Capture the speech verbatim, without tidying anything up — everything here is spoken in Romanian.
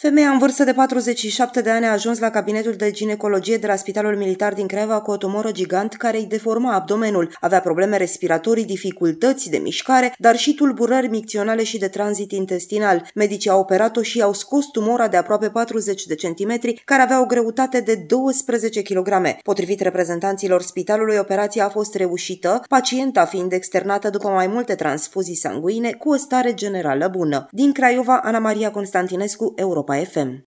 Femeia în vârstă de patruzeci și șapte de ani a ajuns la cabinetul de ginecologie de la Spitalul Militar din Craiova cu o tumoră gigant care îi deforma abdomenul. Avea probleme respiratorii, dificultăți de mișcare, dar și tulburări micționale și de tranzit intestinal. Medicii au operat-o și au scos tumora de aproape patruzeci de centimetri, care avea o greutate de douăsprezece kilograme. Potrivit reprezentanților spitalului, operația a fost reușită, pacienta fiind externată după mai multe transfuzii sanguine cu o stare generală bună. Din Craiova, Ana Maria Constantinescu, Europa F M.